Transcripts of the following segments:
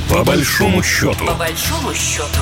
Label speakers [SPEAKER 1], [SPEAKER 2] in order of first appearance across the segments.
[SPEAKER 1] По большому счету.
[SPEAKER 2] По большому счету.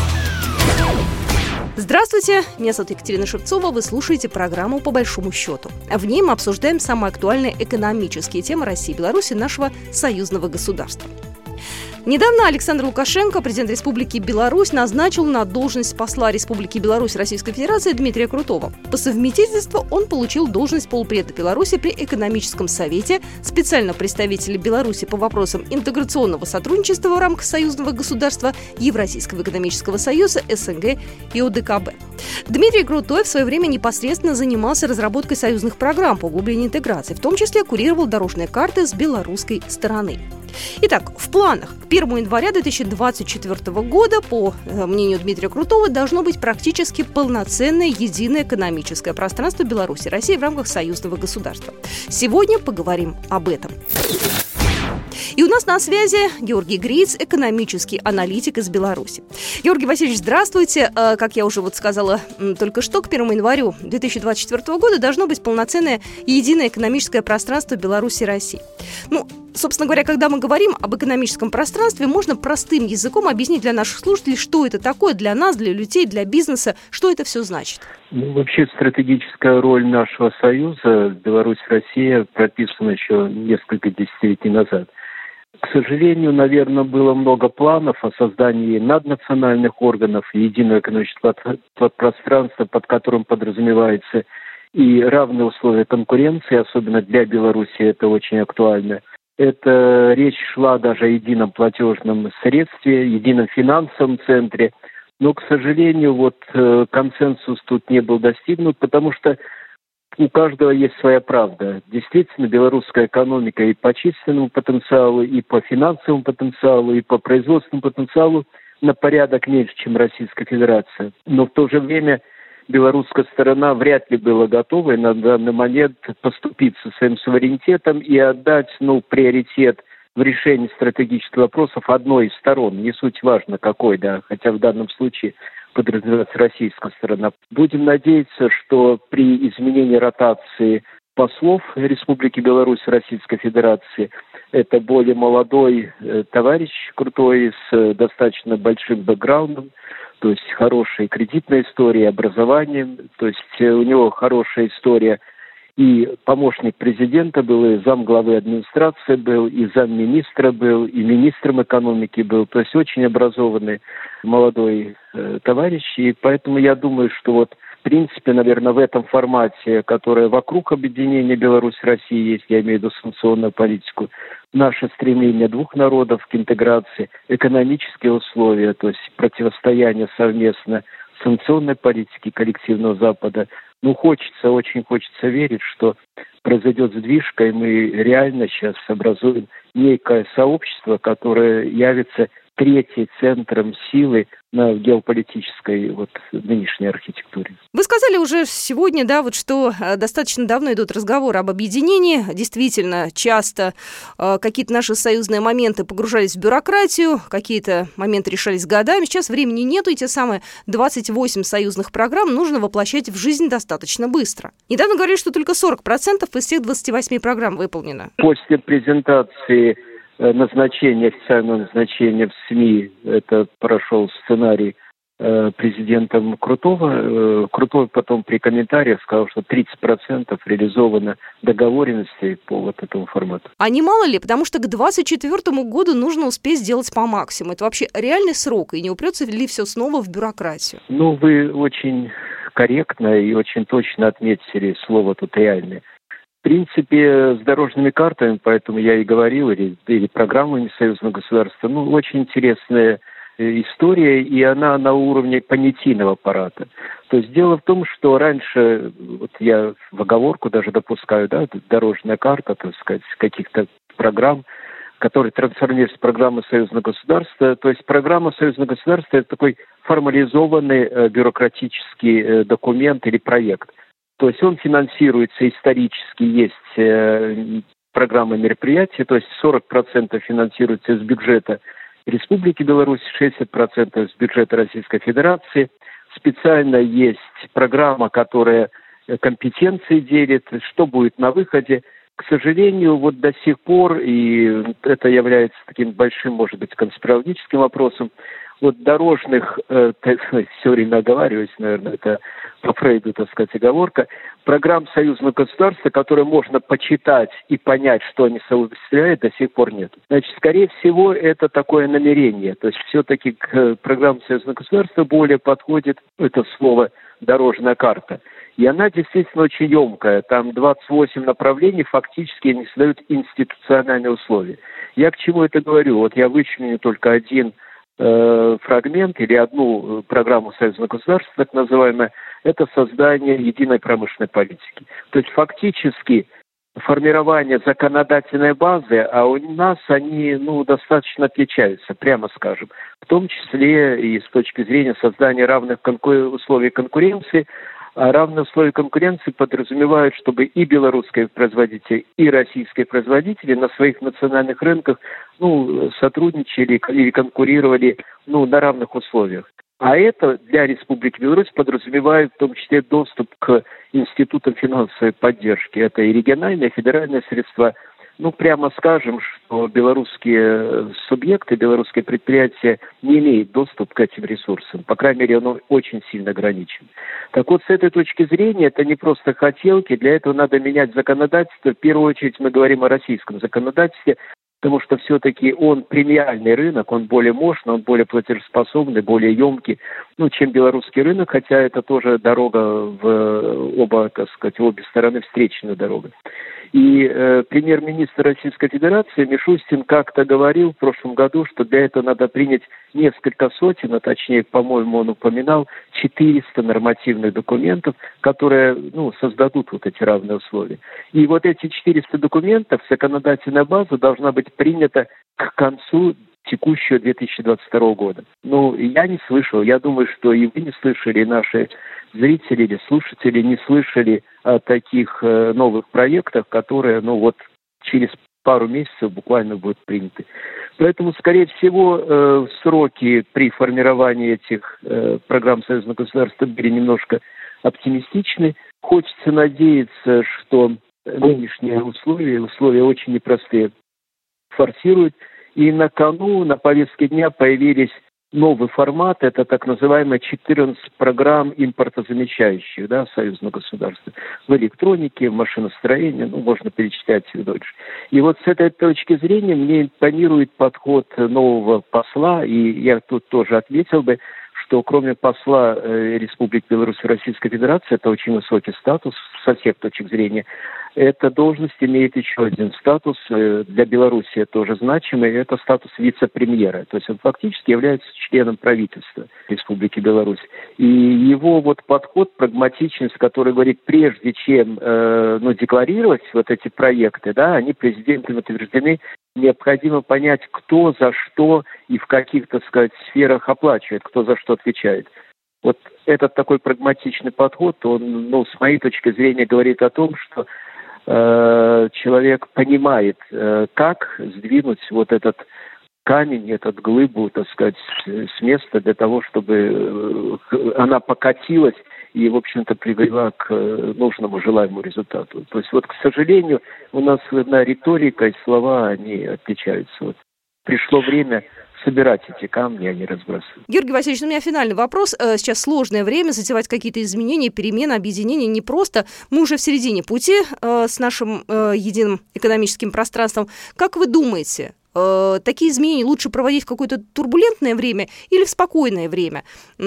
[SPEAKER 3] Здравствуйте, меня зовут Екатерина Шевцова, вы слушаете программу «По большому счету». В ней мы обсуждаем самые актуальные экономические темы России и Беларуси, нашего союзного государства. Недавно Александр Лукашенко, президент Республики Беларусь, назначил на должность посла Республики Беларусь Российской Федерации Дмитрия Крутого. По совместительству он получил должность полпреда Беларуси при Экономическом совете, специального представителя Беларуси по вопросам интеграционного сотрудничества в рамках союзного государства, Евразийского экономического союза, СНГ и ОДКБ. Дмитрий Крутой в свое время непосредственно занимался разработкой союзных программ по углублению интеграции, в том числе курировал дорожные карты с белорусской стороны. Итак, в планах к 1 января 2024 года, по мнению Дмитрия Крутого, должно быть практически полноценное единое экономическое пространство Беларуси и России в рамках союзного государства. Сегодня поговорим об этом. И у нас на связи Георгий Гриц, экономический аналитик из Беларуси. Георгий Васильевич, здравствуйте. Как я уже сказала только что, к 1 января 2024 года должно быть полноценное единое экономическое пространство Беларуси и России. Собственно говоря, когда мы говорим об экономическом пространстве, можно простым языком объяснить для наших слушателей, что это такое для нас, для людей, для бизнеса, что это все значит.
[SPEAKER 4] Вообще стратегическая роль нашего союза Беларусь-Россия прописана еще несколько десятилетий назад. К сожалению, наверное, было много планов о создании наднациональных органов, единого экономического пространства, под которым подразумевается и равные условия конкуренции, особенно для Беларуси это очень актуально. Это речь шла даже о едином платежном средстве, едином финансовом центре. Но, к сожалению, консенсус тут не был достигнут, потому что у каждого есть своя правда. Действительно, белорусская экономика и по численному потенциалу, и по финансовому потенциалу, и по производственному потенциалу на порядок меньше, чем Российская Федерация. Но в то же время белорусская сторона вряд ли была готова на данный момент поступиться своим суверенитетом и отдать приоритет в решении стратегических вопросов одной из сторон. Не суть важно какой, хотя в данном случае подразумевается российская сторона. Будем надеяться, что при изменении ротации послов Республики Беларусь Российской Федерации это более молодой товарищ Крутой с достаточно большим бэкграундом, то есть хорошая кредитная история, образование, то есть у него хорошая история. И помощник президента был, и замглавы администрации был, и замминистра был, и министром экономики был. То есть очень образованный молодой товарищ. И поэтому я думаю, что в принципе, наверное, в этом формате, которое вокруг объединения Беларусь-России есть, я имею в виду санкционную политику, наше стремление двух народов к интеграции, экономические условия, то есть противостояние совместно санкционной политики коллективного Запада. Очень хочется верить, что произойдет сдвижка, и мы реально сейчас образуем некое сообщество, которое явится третьим центром силы на геополитической нынешней архитектуре.
[SPEAKER 3] Вы сказали уже сегодня, что достаточно давно идут разговоры об объединении. Действительно, часто какие-то наши союзные моменты погружались в бюрократию, какие-то моменты решались годами. Сейчас времени нету, и те самые 28 союзных программ нужно воплощать в жизнь достаточно быстро. Недавно говорили, что только 40% из всех 28 программ выполнено.
[SPEAKER 4] После презентации официального назначения в СМИ, это прошел сценарий президентом Крутого. Крутой потом при комментариях сказал, что 30% реализовано договоренностей по этому формату.
[SPEAKER 3] А не мало ли? Потому что к 2024 году нужно успеть сделать по максимуму. Это вообще реальный срок, и не упрется ли все снова в бюрократию?
[SPEAKER 4] Вы очень корректно и очень точно отметили слово тут «реальное». В принципе, с дорожными картами, поэтому я и говорил, или программами союзного государства, очень интересная история, и она на уровне понятийного аппарата. То есть дело в том, что раньше, я в оговорку даже допускаю, дорожная карта, так сказать, каких-то программ, которые трансформируются в программы союзного государства. То есть программа союзного государства – это такой формализованный бюрократический документ или проект. То есть он финансируется исторически, есть программа мероприятий, то есть 40% финансируется из бюджета Республики Беларусь, 60% из бюджета Российской Федерации. Специально есть программа, которая компетенции делит, что будет на выходе. К сожалению, вот до сих пор, и это является таким большим, может быть, конспирологическим вопросом, вот дорожных, все время оговариваюсь, наверное, это по Фрейду, так сказать, оговорка, программ союзного государства, которые можно почитать и понять, что они собой представляют, до сих пор нет. Значит, скорее всего, это такое намерение. То есть все-таки к программам союзного государства более подходит это слово «дорожная карта». И она действительно очень емкая. Там 28 направлений фактически не создают институциональные условия. Я к чему это говорю? Вот я вычленю только один фрагмент или одну программу союзного государства, так называемая, это создание единой промышленной политики. То есть фактически формирование законодательной базы, а у нас они достаточно отличаются, прямо скажем. В том числе и с точки зрения создания равных условий конкуренции. А равные условия конкуренции подразумевают, чтобы и белорусские производители, и российские производители на своих национальных рынках сотрудничали или конкурировали на равных условиях. А это для Республики Беларусь подразумевает в том числе доступ к институтам финансовой поддержки. Это и региональные, и федеральные средства. Прямо скажем, что белорусские субъекты, белорусские предприятия не имеют доступ к этим ресурсам. По крайней мере, он очень сильно ограничен. Так вот, с этой точки зрения, это не просто хотелки. Для этого надо менять законодательство. В первую очередь мы говорим о российском законодательстве, потому что все-таки он премиальный рынок, он более мощный, он более платежеспособный, более емкий, чем белорусский рынок, хотя это тоже дорога в обе стороны встречная дорога. И премьер-министр Российской Федерации Мишустин как-то говорил в прошлом году, что для этого надо принять несколько сотен, а точнее, по-моему, он упоминал 400 нормативных документов, которые создадут вот эти равные условия. И вот эти 400 документов, законодательная база должна быть принята к концу текущего 2022 года. Я не слышал, я думаю, что и вы не слышали, и наши зрители или слушатели не слышали о таких новых проектах, которые, через пару месяцев буквально будут приняты. Поэтому, скорее всего, сроки при формировании этих программ союзного государства были немножко оптимистичны. Хочется надеяться, что нынешние условия очень непростые, форсируют. И на кону, на повестке дня появились новый формат, это так называемые 14 программ импортозамещающих, союзного государства. В электронике, в машиностроении, можно перечислять и дольше. И вот с этой точки зрения мне импонирует подход нового посла, и я тут тоже отметил бы, что кроме посла Республики Беларусь в Российской Федерации, это очень высокий статус со всех точек зрения, эта должность имеет еще один статус, для Беларуси тоже значимый, это статус вице-премьера. То есть он фактически является членом правительства Республики Беларусь. И его подход, прагматичность, который говорит, прежде чем декларировать вот эти проекты, они президентом утверждены, необходимо понять, кто за что и в каких, сферах оплачивает, кто за что отвечает. Вот этот такой прагматичный подход, он, с моей точки зрения, говорит о том, что человек понимает, как сдвинуть вот этот камень, этот глыбу, с места для того, чтобы она покатилась и, в общем-то, привела к нужному, желаемому результату. То есть, к сожалению, у нас риторика и слова, они отличаются. Пришло время собирать эти камни, а не разбрасывать.
[SPEAKER 3] Георгий Васильевич, у меня финальный вопрос. Сейчас сложное время, затевать какие-то изменения, перемены, объединения непросто. Мы уже в середине пути с нашим единым экономическим пространством. Как вы думаете, такие изменения лучше проводить в какое-то турбулентное время или в спокойное время?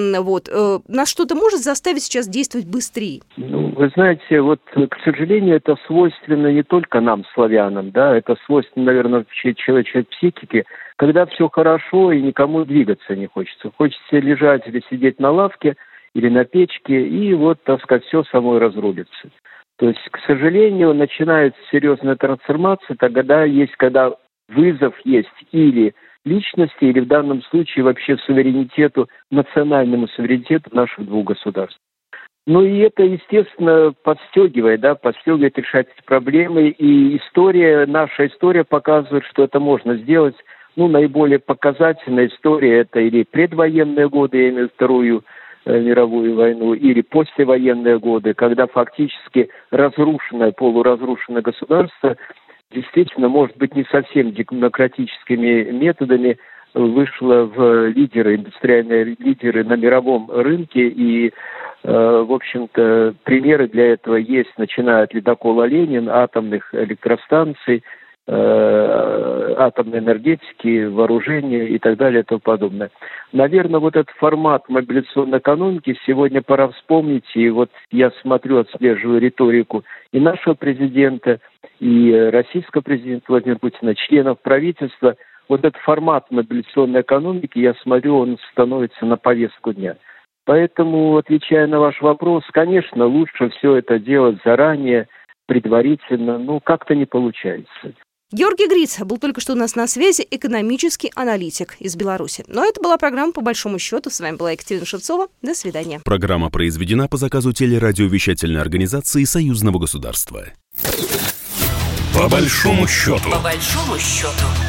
[SPEAKER 3] Нас что-то может заставить сейчас действовать быстрее?
[SPEAKER 4] Вы знаете, к сожалению, это свойственно не только нам, славянам, это свойственно, наверное, человеческой психике, когда все хорошо и никому двигаться не хочется. Хочется лежать или сидеть на лавке или на печке, и все самой разрулится. То есть, к сожалению, начинается серьезная трансформация, когда вызов есть или личности, или в данном случае вообще суверенитету, национальному суверенитету наших двух государств. И это, естественно, подстегивает решать эти проблемы. И наша история показывает, что это можно сделать. Наиболее показательная история – это или предвоенные годы, я имею в Вторую мировую войну, или послевоенные годы, когда фактически разрушенное, полуразрушенное государство действительно, может быть, не совсем демократическими методами вышло в лидеры, индустриальные лидеры на мировом рынке, и, в общем-то, примеры для этого есть, начиная от ледокола «Ленин», атомных электростанций, атомной энергетики, вооружения и так далее и тому подобное. Наверное, вот этот формат мобилизационной экономики сегодня пора вспомнить, и вот я смотрю, отслеживаю риторику и нашего президента, и российского президента Владимира Путина, членов правительства. Вот этот формат мобилизационной экономики, я смотрю, он становится на повестку дня. Поэтому, отвечая на ваш вопрос, конечно, лучше все это делать заранее, предварительно, но как-то не получается.
[SPEAKER 3] Георгий Гриц был только что у нас на связи, экономический аналитик из Беларуси. Но это была программа «По большому счету». С вами была Екатерина Шевцова. До свидания.
[SPEAKER 1] Программа произведена по заказу телерадиовещательной организации Союзного государства. По большому счету.
[SPEAKER 2] По большому счету.